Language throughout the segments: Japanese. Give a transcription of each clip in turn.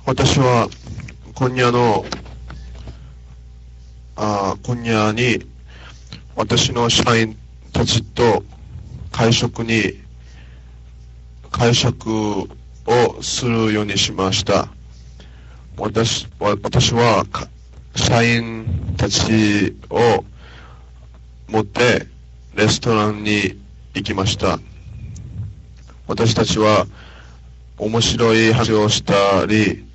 私は今夜の今夜に私の社員たちと会食をするようにしました。私は社員たちを持ってレストランに行きました。私たちは面白い話をしたり、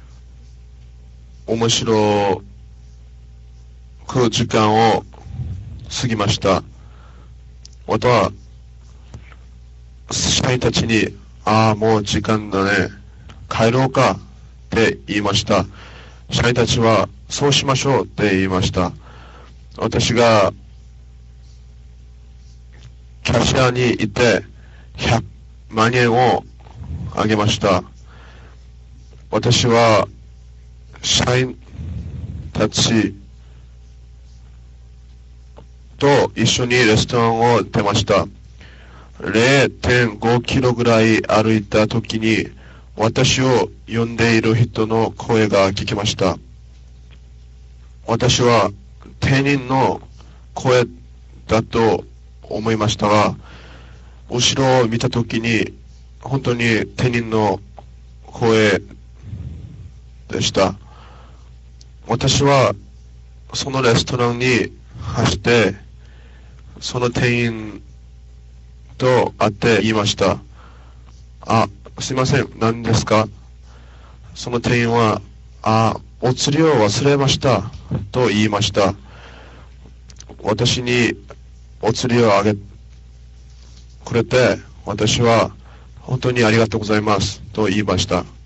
面白く時間を過ぎました。また、社員たちに、もう時間だね。帰ろうかって言いました。社員たちは、そうしましょうって言いました。私が、キャッシャーに行って、100万円をあげました。私は、社員たちと一緒にレストランを出ました。0.5 キロぐらい歩いた時に、私を呼んでいる人の声が聞きました。私は店員の声だと思いましたが、後ろを見た時に、本当に店員の声でした。私はそのレストランに走って、その店員と会って言いました。すいません、何ですか？その店員は、お釣りを忘れましたと言いました。私にお釣りをあげくれて、私は本当にありがとうございますと言いました。